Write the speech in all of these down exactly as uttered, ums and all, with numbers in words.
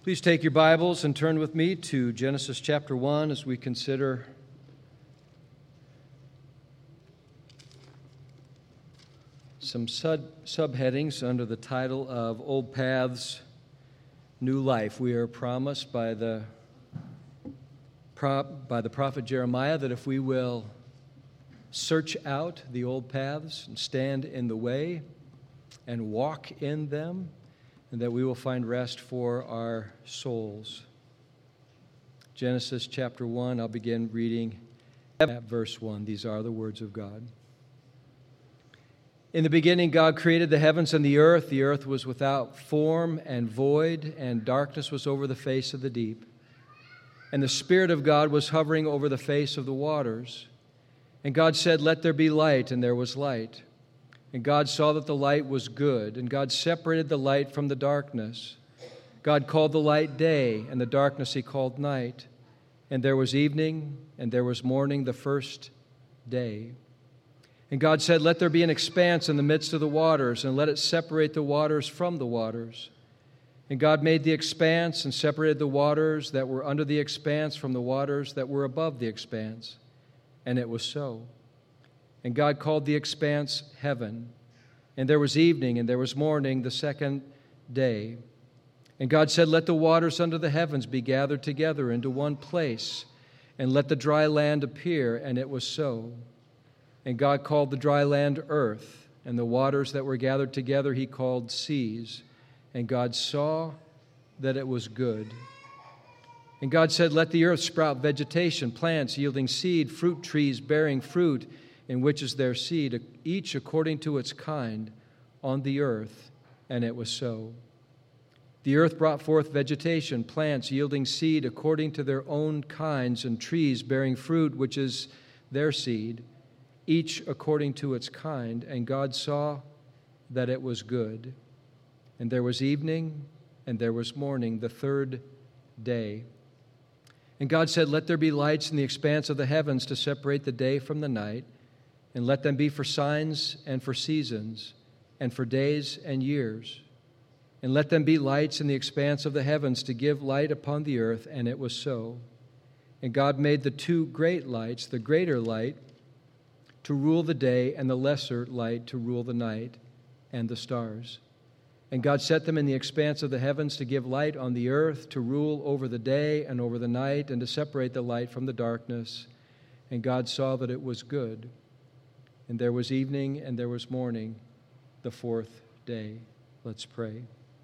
Please take your Bibles and turn with me to Genesis chapter one as we consider some sub- subheadings under the title of Old Paths, New Life. We are promised by the, by the prophet Jeremiah that if we will search out the old paths and stand in the way and walk in them, and that we will find rest for our souls. Genesis chapter one, I'll begin reading at verse one. These are the words of God. In the beginning, God created the heavens and the earth. The earth was without form and void, and darkness was over the face of the deep. And the Spirit of God was hovering over the face of the waters. And God said, "Let there be light," and there was light. And God saw that the light was good, and God separated the light from the darkness. God called the light day, and the darkness he called night. And there was evening, and there was morning, the first day. And God said, "Let there be an expanse in the midst of the waters, and let it separate the waters from the waters." And God made the expanse and separated the waters that were under the expanse from the waters that were above the expanse. And it was so. And God called the expanse heaven. And there was evening, and there was morning, the second day. And God said, "Let the waters under the heavens be gathered together into one place, and let the dry land appear." And it was so. And God called the dry land earth, and the waters that were gathered together he called seas. And God saw that it was good. And God said, "Let the earth sprout vegetation, plants yielding seed, fruit trees bearing fruit, in which is their seed, each according to its kind, on the earth." And it was so. The earth brought forth vegetation, plants yielding seed according to their own kinds, and trees bearing fruit, which is their seed, each according to its kind. And God saw that it was good. And there was evening, and there was morning, the third day. And God said, "Let there be lights in the expanse of the heavens to separate the day from the night, and let them be for signs and for seasons, and for days and years. And let them be lights in the expanse of the heavens to give light upon the earth." And it was so. And God made the two great lights, the greater light to rule the day, and the lesser light to rule the night, and the stars. And God set them in the expanse of the heavens to give light on the earth, to rule over the day and over the night, and to separate the light from the darkness. And God saw that it was good. And there was evening, and there was morning, the fourth day. Let's pray.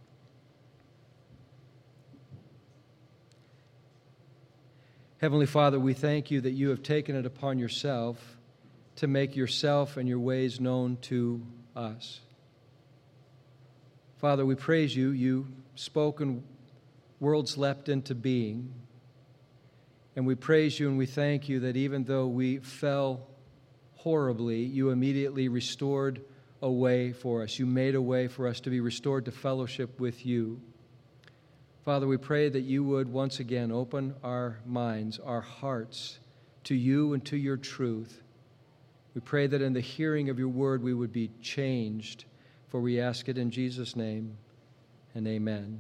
Heavenly Father, we thank you that you have taken it upon yourself to make yourself and your ways known to us. Father, we praise you. You spoke and worlds leapt into being. And we praise you and we thank you that even though we fell horribly, you immediately restored a way for us. You made a way for us to be restored to fellowship with you. Father, we pray that you would once again open our minds, our hearts to you and to your truth. We pray that in the hearing of your word we would be changed, for we ask it in Jesus' name, and amen.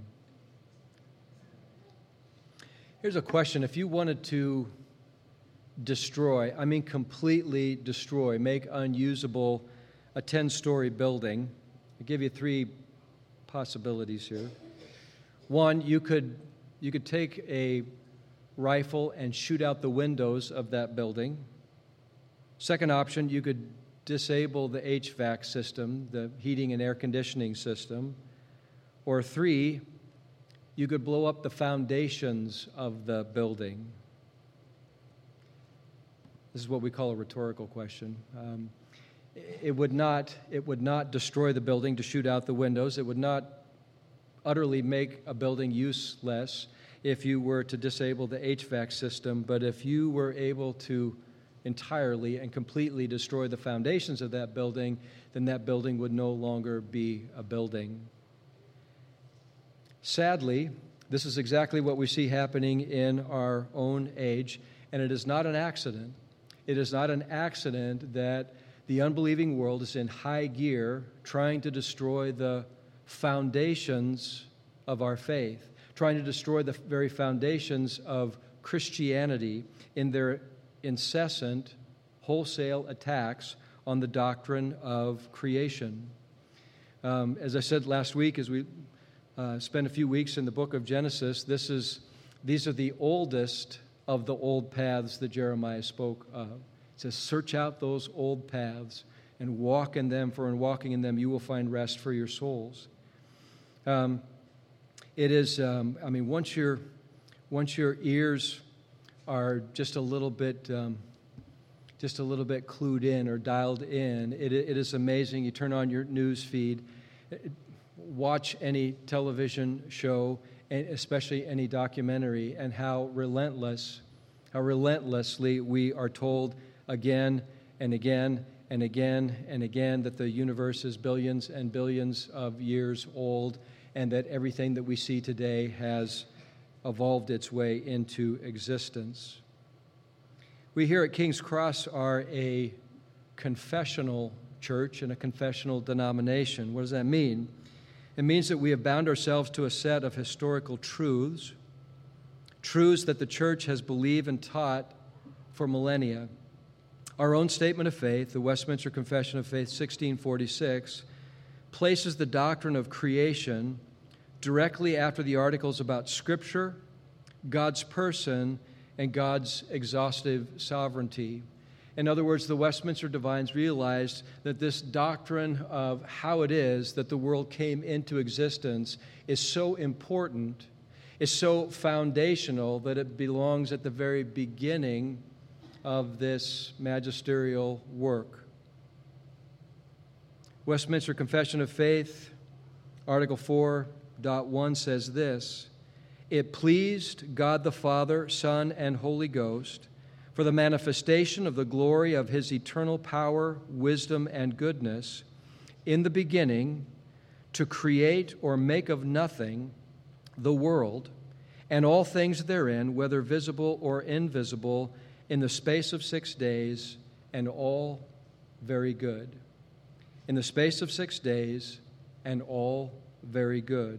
Here's a question. If you wanted to destroy, I mean completely destroy, make unusable a ten-story building, I'll give you three possibilities here. One, you could you could take a rifle and shoot out the windows of that building. Second option, you could disable the H V A C system, the heating and air conditioning system. Or three, you could blow up the foundations of the building. This is what we call a rhetorical question. Um, it would not, it would not destroy the building to shoot out the windows. It would not utterly make a building useless if you were to disable the H V A C system. But if you were able to entirely and completely destroy the foundations of that building, then that building would no longer be a building. Sadly, this is exactly what we see happening in our own age, and it is not an accident. It is not an accident that the unbelieving world is in high gear trying to destroy the foundations of our faith, trying to destroy the very foundations of Christianity in their incessant, wholesale attacks on the doctrine of creation. Um, as I said last week, as we uh, spent a few weeks in the book of Genesis, this is these are the oldest of the old paths that Jeremiah spoke of. It says, search out those old paths and walk in them, for in walking in them you will find rest for your souls. Um, it is, um, I mean, once your once your ears are just a little bit, um, just a little bit clued in or dialed in, it, it is amazing. You turn on your news feed, watch any television show, and especially any documentary, and how relentless, how relentlessly we are told again and again and again and again that the universe is billions and billions of years old, and that everything that we see today has evolved its way into existence. We here at King's Cross are a confessional church and a confessional denomination. What does that mean? It means that we have bound ourselves to a set of historical truths, truths that the church has believed and taught for millennia. Our own statement of faith, the Westminster Confession of Faith sixteen forty-six, places the doctrine of creation directly after the articles about Scripture, God's person, and God's exhaustive sovereignty. In other words, the Westminster Divines realized that this doctrine of how it is that the world came into existence is so important, is so foundational, that it belongs at the very beginning of this magisterial work. Westminster Confession of Faith, Article four point one says this: it pleased God the Father, Son, and Holy Ghost, for the manifestation of the glory of his eternal power, wisdom, and goodness, in the beginning, to create or make of nothing the world, and all things therein, whether visible or invisible, in the space of six days, and all very good. In the space of six days, and all very good.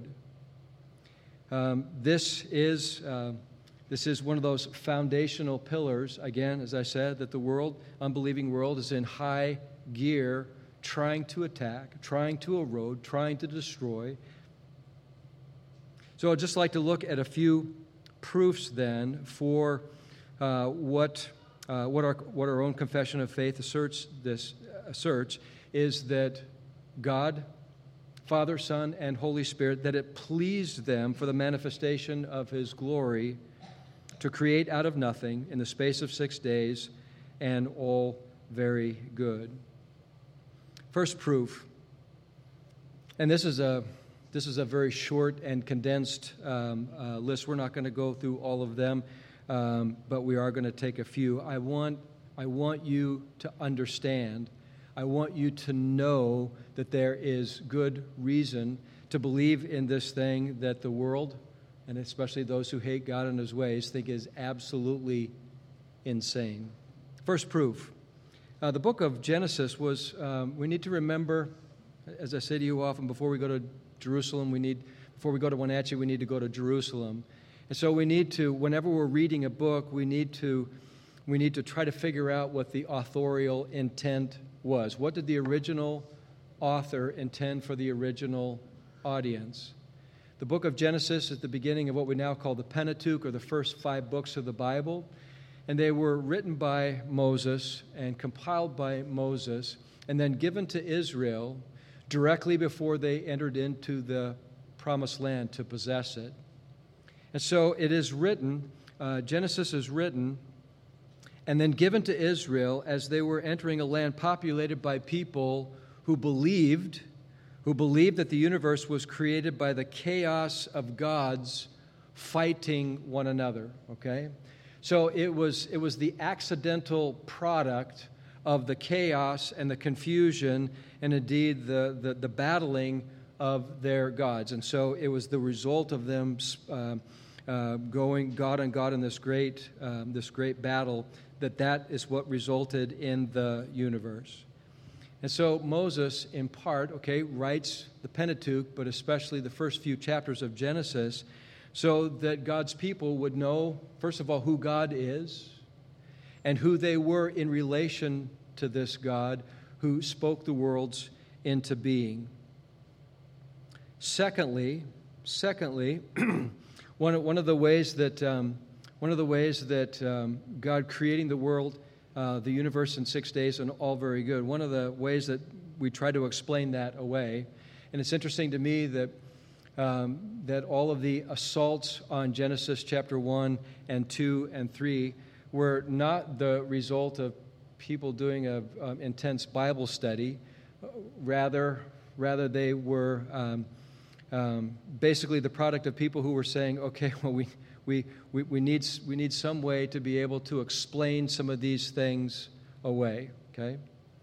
Um, this is uh, this is one of those foundational pillars, again, as I said, that the world, unbelieving world, is in high gear, trying to attack, trying to erode, trying to destroy. So I'd just like to look at a few proofs then for uh, what uh, what our what our own confession of faith asserts. This asserts is that God, Father, Son, and Holy Spirit, that it pleased them for the manifestation of his glory to create out of nothing in the space of six days, and all very good. First proof, and this is a this is a very short and condensed um, uh, list. We're not going to go through all of them, um, but we are going to take a few. I want I want you to understand. I want you to know that there is good reason to believe in this thing that the world, and especially those who hate God and his ways, think is absolutely insane. First proof. Uh, the book of Genesis was, um, we need to remember, as I say to you often, before we go to Jerusalem, we need, before we go to Wenatchee, we need to go to Jerusalem. And so we need to, whenever we're reading a book, we need to, we need to try to figure out what the authorial intent was. What did the original author intend for the original audience? The book of Genesis is the beginning of what we now call the Pentateuch, or the first five books of the Bible. And they were written by Moses and compiled by Moses and then given to Israel directly before they entered into the promised land to possess it. And so it is written, uh, Genesis is written and then given to Israel as they were entering a land populated by people who believed, who believed that the universe was created by the chaos of gods fighting one another, okay? So it was it was the accidental product of the chaos and the confusion and indeed the, the, the battling of their gods. And so it was the result of them uh, uh, going God on God in this great um, this great battle that that is what resulted in the universe. And so Moses, in part, okay, writes the Pentateuch, but especially the first few chapters of Genesis, so that God's people would know, first of all, who God is and who they were in relation to this God who spoke the worlds into being. Secondly, secondly, one of, one of the ways that um, one of the ways that um, God creating the world, uh, the universe in six days, and all very good. One of the ways that we try to explain that away, and it's interesting to me that um, that all of the assaults on Genesis chapter one and two and three were not the result of people doing an um, intense Bible study. Rather, rather they were um, um, basically the product of people who were saying, okay, well, we, we, we, we, need, we need some way to be able to explain some of these things away, okay?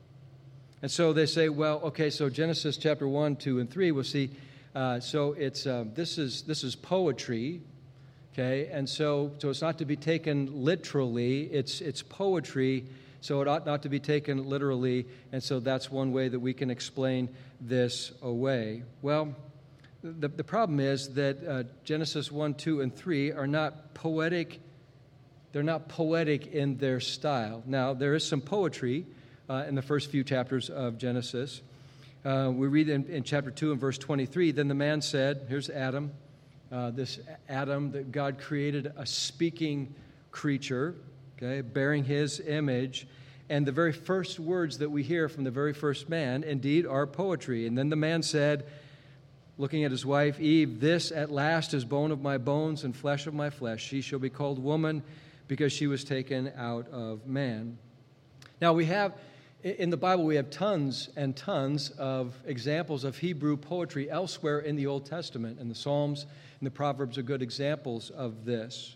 And so they say, well, okay, so Genesis chapter one, two, and three, we'll see, uh, so it's, um, this is, this is poetry, okay? And so, so it's not to be taken literally, it's, it's poetry, so it ought not to be taken literally, and so that's one way that we can explain this away. Well, the, the problem is that uh, Genesis one, two, and three are not poetic. They're not poetic in their style. Now, there is some poetry uh, in the first few chapters of Genesis. Uh, we read in, in chapter two and verse twenty-three, then the man said, here's Adam, uh, this Adam that God created a speaking creature, okay, bearing his image. And the very first words that we hear from the very first man, indeed, are poetry. And then the man said, looking at his wife, Eve, this at last is bone of my bones and flesh of my flesh. She shall be called woman because she was taken out of man. Now we have, in the Bible, we have tons and tons of examples of Hebrew poetry elsewhere in the Old Testament. And the Psalms and the Proverbs are good examples of this.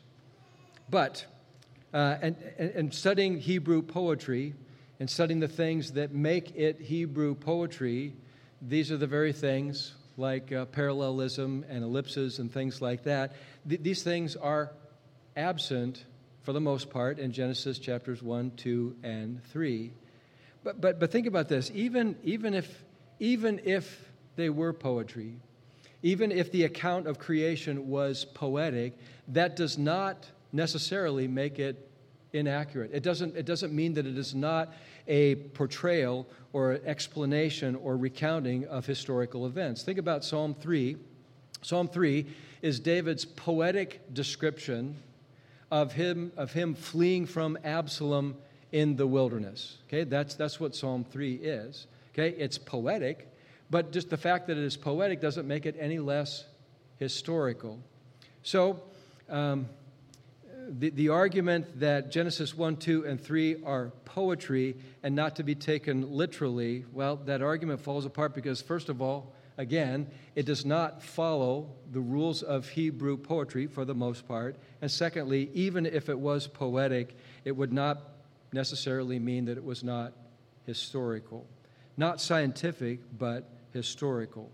But Uh, and, and studying Hebrew poetry and studying the things that make it Hebrew poetry, these are the very things like uh, parallelism and ellipses and things like that. Th- these things are absent, for the most part, in Genesis chapters one, two, and three. But but but think about this. Even even if even if they were poetry, even if the account of creation was poetic, that does not necessarily make it inaccurate. It doesn't, it doesn't mean that it is not a portrayal or an explanation or recounting of historical events. Think about Psalm three. Psalm three is David's poetic description of him, of him fleeing from Absalom in the wilderness. Okay, that's, that's what Psalm three is. Okay, it's poetic, but just the fact that it is poetic doesn't make it any less historical. So, um, The, the argument that Genesis one, two, and three are poetry and not to be taken literally, well, that argument falls apart because, first of all, again, it does not follow the rules of Hebrew poetry for the most part. And secondly, even if it was poetic, it would not necessarily mean that it was not historical. Not scientific, but historical.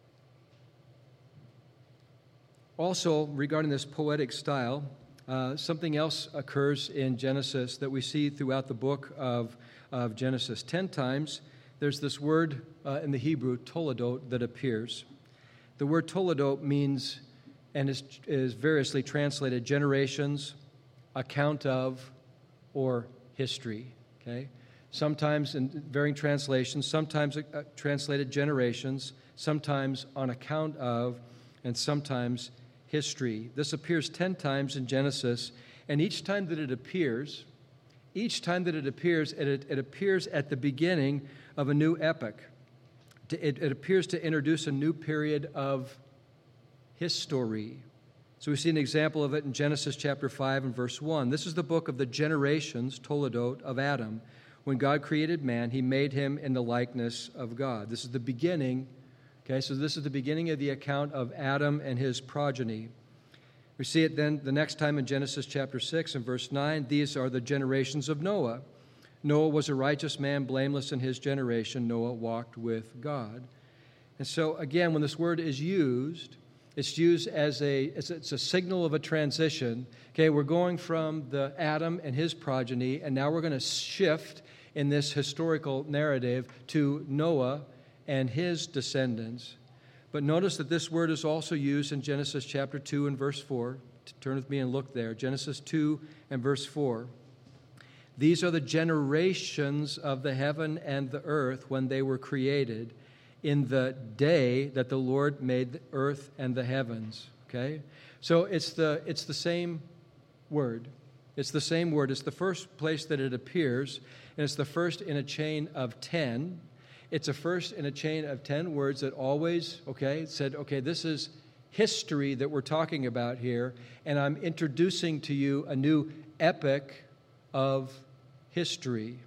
Also, regarding this poetic style, Uh, something else occurs in Genesis that we see throughout the book of, of Genesis. Ten times there's this word uh, in the Hebrew, toledot, that appears. The word toledot means, and is, is variously translated, generations, account of, or history. Okay? Sometimes in varying translations, sometimes uh, translated generations, sometimes on account of, and sometimes history. This appears ten times in Genesis, and each time that it appears, each time that it appears, it, it appears at the beginning of a new epoch. It, it appears to introduce a new period of history. So we see an example of it in Genesis chapter five and verse one. This is the book of the generations, toledot, of Adam. When God created man, he made him in the likeness of God. This is the beginning. Okay, so this is the beginning of the account of Adam and his progeny. We see it then the next time in Genesis chapter six and verse nine. These are the generations of Noah. Noah was a righteous man, blameless in his generation. Noah walked with God. And so, again, when this word is used, it's used as a, it's a, it's a signal of a transition. Okay, we're going from the Adam and his progeny, and now we're going to shift in this historical narrative to Noah and his descendants. But notice that this word is also used in Genesis chapter two and verse four. Turn with me and look there. Genesis two and verse four. These are the generations of the heaven and the earth when they were created, in the day that the Lord made the earth and the heavens. Okay? So it's the it's the same word. It's the same word. It's the first place that it appears, and it's the first in a chain of ten. It's a first in a chain of ten words that always, okay, said, okay, this is history that we're talking about here, and I'm introducing to you a new epic of history.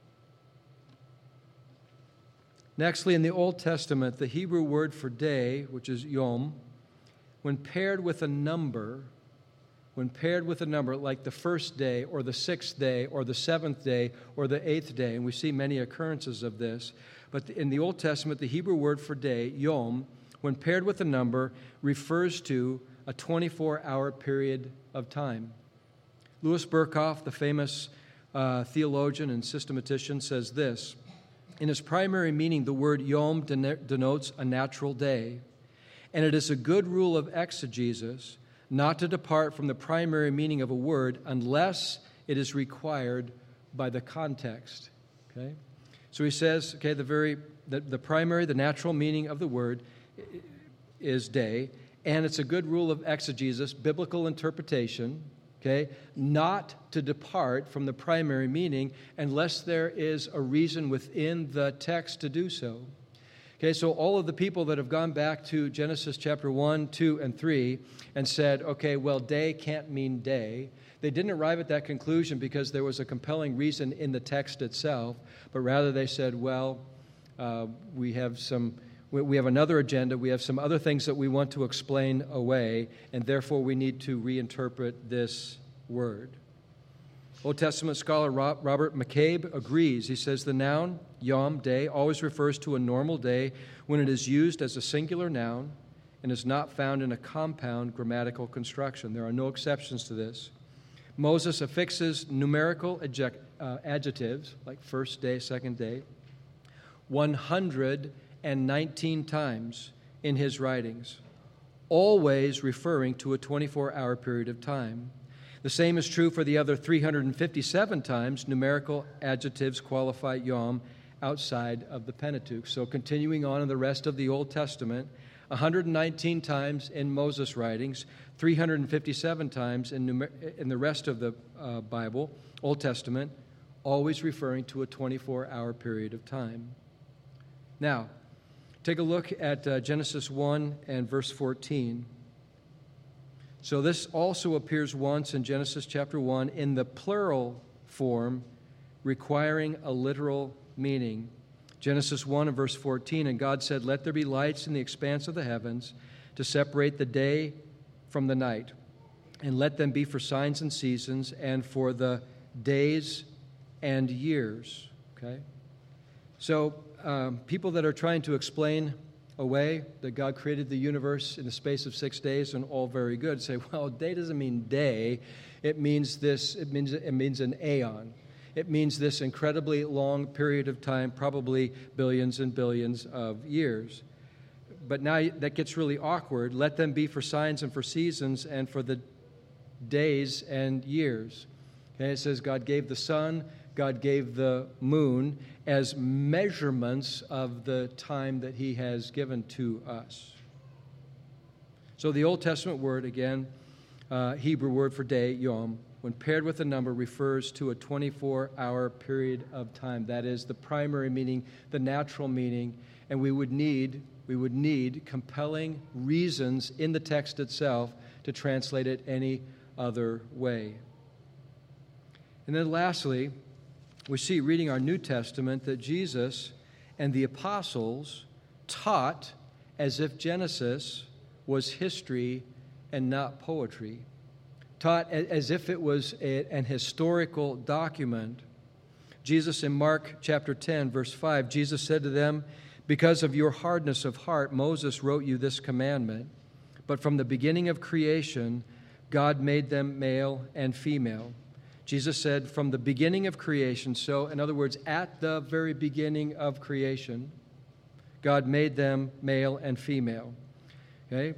Nextly, in the Old Testament, the Hebrew word for day, which is yom, when paired with a number, when paired with a number like the first day or the sixth day or the seventh day or the eighth day, and we see many occurrences of this, but in the Old Testament, the Hebrew word for day, yom, when paired with a number, refers to a twenty-four hour period of time. Louis Berkhoff, the famous uh, theologian and systematician, says this: in its primary meaning, the word yom denotes a natural day, and it is a good rule of exegesis not to depart from the primary meaning of a word unless it is required by the context. Okay? So he says, okay, the very the, the primary, the natural meaning of the word is day, and it's a good rule of exegesis, biblical interpretation, okay, not to depart from the primary meaning unless there is a reason within the text to do so. Okay, so all of the people that have gone back to Genesis chapter one, two, and three and said, okay, well, day can't mean day, they didn't arrive at that conclusion because there was a compelling reason in the text itself, but rather they said, well, uh, we have some, we, we have another agenda, we have some other things that we want to explain away, and therefore we need to reinterpret this word. Old Testament scholar Robert McCabe agrees. He says the noun, yom, day, always refers to a normal day when it is used as a singular noun and is not found in a compound grammatical construction. There are no exceptions to this. Moses affixes numerical adject, uh, adjectives, like first day, second day, one hundred nineteen times in his writings, always referring to a twenty-four hour period of time. The same is true for the other three hundred fifty-seven times numerical adjectives qualify yom outside of the Pentateuch. So continuing on in the rest of the Old Testament, one hundred nineteen times in Moses' writings, three hundred fifty-seven times in, numer- in the rest of the uh, Bible, Old Testament, always referring to a twenty-four hour period of time. Now, take a look at uh, Genesis one and verse fourteen. So this also appears once in Genesis chapter one in the plural form, requiring a literal meaning. Genesis one and verse fourteen, and God said, "Let there be lights in the expanse of the heavens to separate the day from the night, and let them be for signs and seasons and for the days and years." Okay? So um, people that are trying to explain away that God created the universe in the space of six days and all very good say, well, day doesn't mean day. It means this, it means it means an aeon. It means this incredibly long period of time, probably billions and billions of years. But now that gets really awkward. Let them be for signs and for seasons and for the days and years. Okay, it says God gave the sun, God gave the moon as measurements of the time that he has given to us. So the Old Testament word, again, uh, Hebrew word for day, yom, when paired with a number, refers to a twenty-four hour period of time. That is the primary meaning, the natural meaning, and we would need we would need compelling reasons in the text itself to translate it any other way. And then lastly, we see, reading our New Testament, that Jesus and the apostles taught as if Genesis was history and not poetry, taught as if it was a, an historical document. Jesus, in Mark chapter ten, verse five, Jesus said to them, "Because of your hardness of heart, Moses wrote you this commandment, but from the beginning of creation, God made them male and female." Jesus said, from the beginning of creation, so in other words, at the very beginning of creation, God made them male and female. Okay?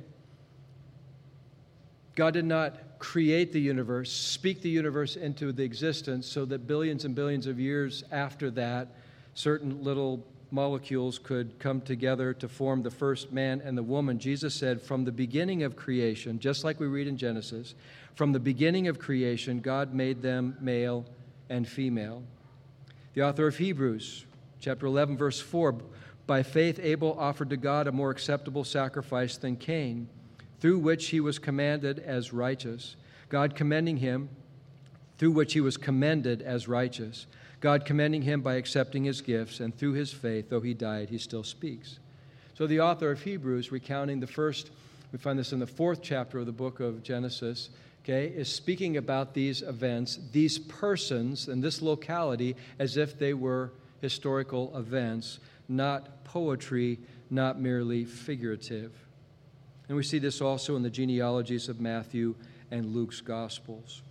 God did not create the universe, speak the universe into the existence so that billions and billions of years after that, certain little molecules could come together to form the first man and the woman. Jesus said, from the beginning of creation, just like we read in Genesis, from the beginning of creation, God made them male and female. The author of Hebrews, chapter eleven, verse four, by faith Abel offered to God a more acceptable sacrifice than Cain, through which he was commanded as righteous. God commending him, through which he was commended as righteous. God commending him by accepting his gifts, and through his faith, though he died, he still speaks. So the author of Hebrews, recounting the first, we find this in the fourth chapter of the book of Genesis, okay, is speaking about these events, these persons, and this locality as if they were historical events, not poetry, not merely figurative. And we see this also in the genealogies of Matthew and Luke's Gospels.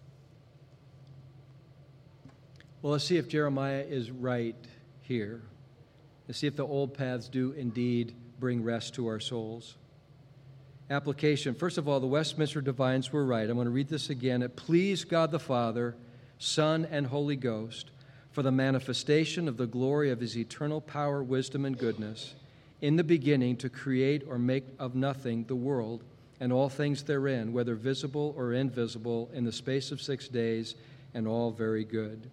Well, let's see if Jeremiah is right here. Let's see if the old paths do indeed bring rest to our souls. Application. First of all, the Westminster Divines were right. I'm going to read this again. It pleased God the Father, Son, and Holy Ghost for the manifestation of the glory of his eternal power, wisdom, and goodness in the beginning to create or make of nothing the world and all things therein, whether visible or invisible, in the space of six days, and all very good.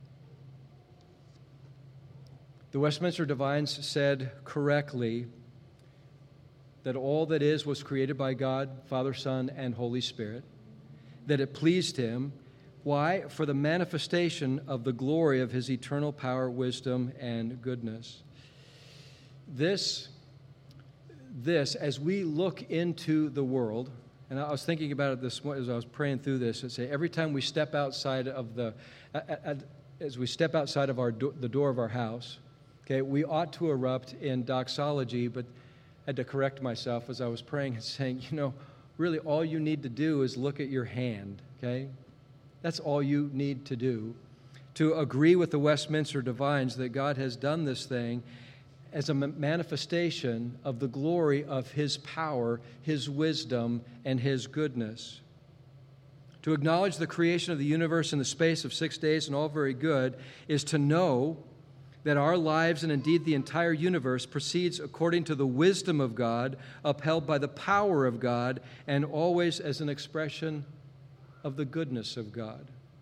The Westminster Divines said correctly that all that is was created by God, Father, Son, and Holy Spirit, that it pleased him. Why? For the manifestation of the glory of his eternal power, wisdom, and goodness. This, this, as we look into the world, and I was thinking about it this morning as I was praying through this, and say every time we step outside of the, as we step outside of our the door of our house, okay, we ought to erupt in doxology, but I had to correct myself as I was praying and saying, you know, really all you need to do is look at your hand, okay? That's all you need to do to agree with the Westminster Divines that God has done this thing as a manifestation of the glory of his power, his wisdom, and his goodness. To acknowledge the creation of the universe in the space of six days and all very good is to know that our lives and indeed the entire universe proceeds according to the wisdom of God, upheld by the power of God, and always as an expression of the goodness of God.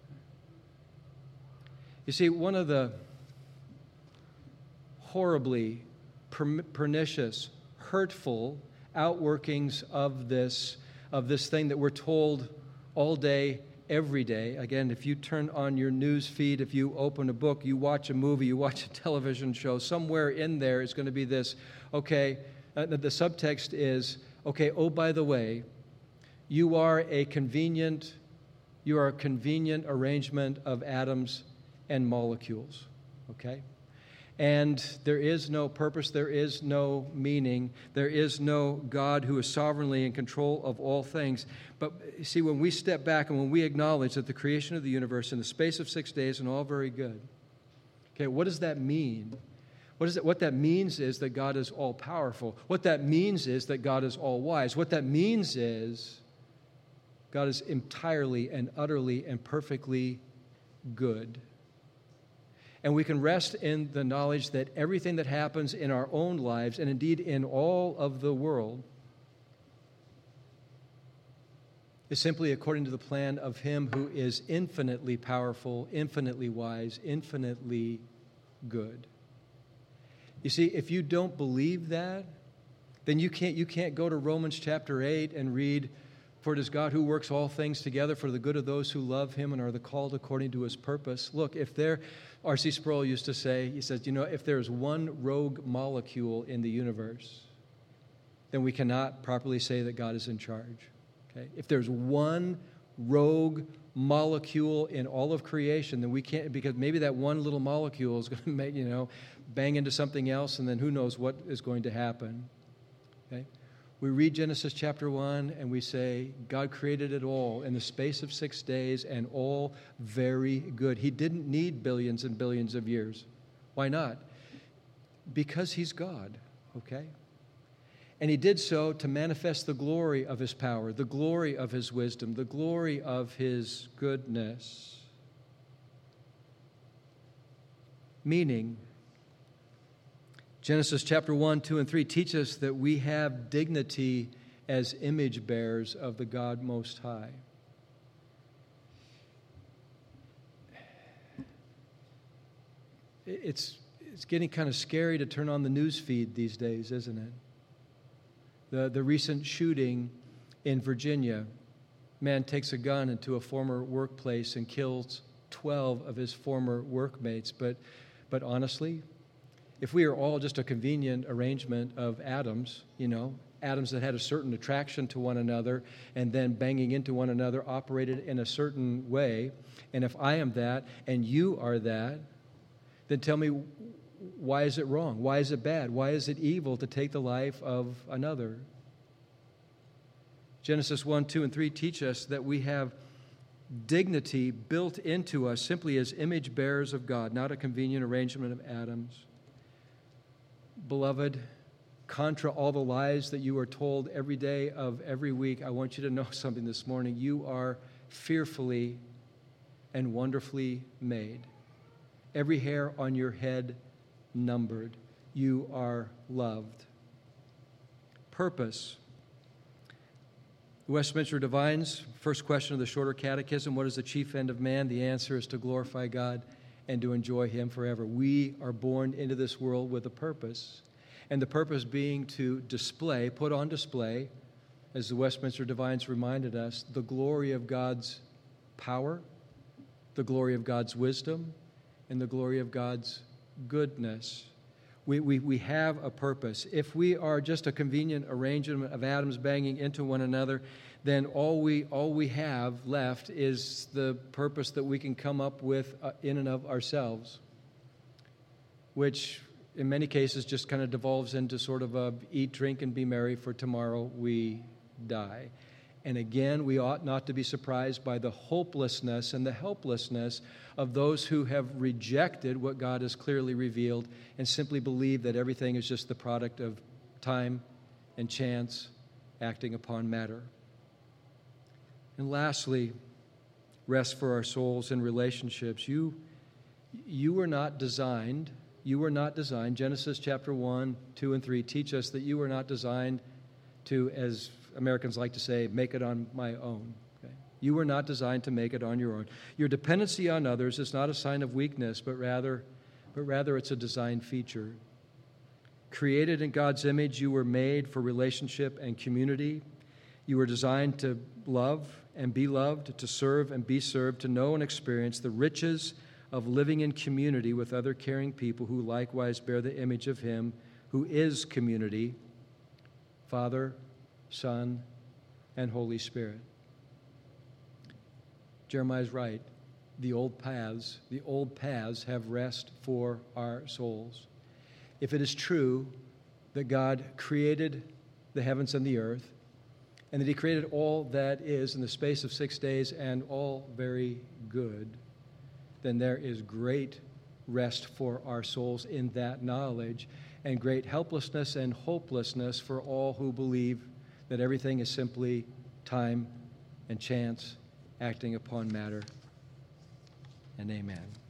You see, one of the horribly pernicious, hurtful outworkings of this, of this thing that we're told all day, every day. Again, if you turn on your news feed, if you open a book, you watch a movie, you watch a television show, somewhere in there is going to be this, okay, uh, the subtext is, okay, oh, by the way, you are a convenient, you are a convenient arrangement of atoms and molecules, okay? And there is no purpose, there is no meaning, there is no God who is sovereignly in control of all things. But you see, when we step back and when we acknowledge that the creation of the universe in the space of six days and all very good, okay, what does that mean? What is it? What that means is that God is all-powerful. What that means is that God is all-wise. What that means is God is entirely and utterly and perfectly good. And we can rest in the knowledge that everything that happens in our own lives, and indeed in all of the world, is simply according to the plan of him who is infinitely powerful, infinitely wise, infinitely good. You see, if you don't believe that, then you can't, you can't go to Romans chapter eight and read, for it is God who works all things together for the good of those who love him and are the called according to his purpose. Look, if there, R C Sproul used to say, he says, you know, if there's one rogue molecule in the universe, then we cannot properly say that God is in charge. Okay? If there's one rogue molecule in all of creation, then we can't, because maybe that one little molecule is going to make, you know, bang into something else, and then who knows what is going to happen. Okay? We read Genesis chapter one and we say, God created it all in the space of six days and all very good. He didn't need billions and billions of years. Why not? Because he's God, okay? And he did so to manifest the glory of his power, the glory of his wisdom, the glory of his goodness. Meaning, Genesis chapter one, two, and three teach us that we have dignity as image bearers of the God Most High. It's, it's getting kind of scary to turn on the news feed these days, isn't it? The, the recent shooting in Virginia, man takes a gun into a former workplace and kills twelve of his former workmates. But, but honestly, if we are all just a convenient arrangement of atoms, you know, atoms that had a certain attraction to one another and then banging into one another operated in a certain way, and if I am that and you are that, then tell me, why is it wrong? Why is it bad? Why is it evil to take the life of another? Genesis one, two, and three teach us that we have dignity built into us simply as image bearers of God, not a convenient arrangement of atoms. Beloved, contra all the lies that you are told every day of every week, I want you to know something this morning. You are fearfully and wonderfully made. Every hair on your head numbered. You are loved. Purpose. The Westminster Divines, first question of the Shorter Catechism, what is the chief end of man? The answer is to glorify God and to enjoy Him forever. We are born into this world with a purpose, and the purpose being to display, put on display, as the Westminster Divines reminded us, the glory of God's power, the glory of God's wisdom, and the glory of God's goodness. We, we, we have a purpose. If we are just a convenient arrangement of atoms banging into one another, then all we, all we have left is the purpose that we can come up with uh, in and of ourselves, which in many cases just kind of devolves into sort of a eat, drink, and be merry, for tomorrow we die. And again, we ought not to be surprised by the hopelessness and the helplessness of those who have rejected what God has clearly revealed and simply believe that everything is just the product of time and chance acting upon matter. And lastly, rest for our souls in relationships. You, you were not designed, you were not designed, Genesis chapter one, two, and three teach us that you were not designed to, as Americans like to say, make it on my own. Okay? You were not designed to make it on your own. Your dependency on others is not a sign of weakness, but rather, but rather it's a design feature. Created in God's image, you were made for relationship and community. You were designed to love and be loved, to serve and be served, to know and experience the riches of living in community with other caring people who likewise bear the image of Him who is community, Father, Son, and Holy Spirit. Jeremiah's right. The old paths, the old paths have rest for our souls. If it is true that God created the heavens and the earth, and that He created all that is in the space of six days and all very good, then there is great rest for our souls in that knowledge, and great helplessness and hopelessness for all who believe that everything is simply time and chance acting upon matter. And amen.